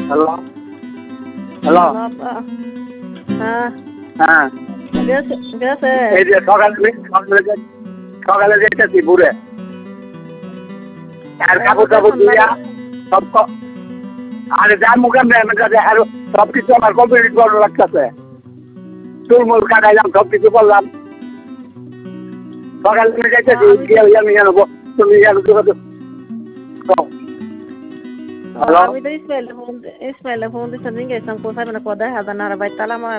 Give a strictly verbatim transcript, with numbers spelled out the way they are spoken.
hello hello হ্যাঁ হ্যাঁ গেছে গেছে এই যে সকালে সকালে যাই- সকালে যাইতেছি ঘুরে আর কাপড় টাপড় দিয়া সব ক- আরে যার মুখে মেয়ের কাছে আর সব কিছু আমার কমপ্লিট করা লাগতেছে চুলমুল কাটাইলাম সব কিছু করলাম সকালে তুমি যাইতেছি গিয়ে আমি জানো তুমি জানো হ্যালো আমি তো ইসমাইলে ফোন ইসমাইলে ফোন দিচ্ছি গেছিলাম কোথায় মানে কোথায় হাজার নারা বাই তালা মারা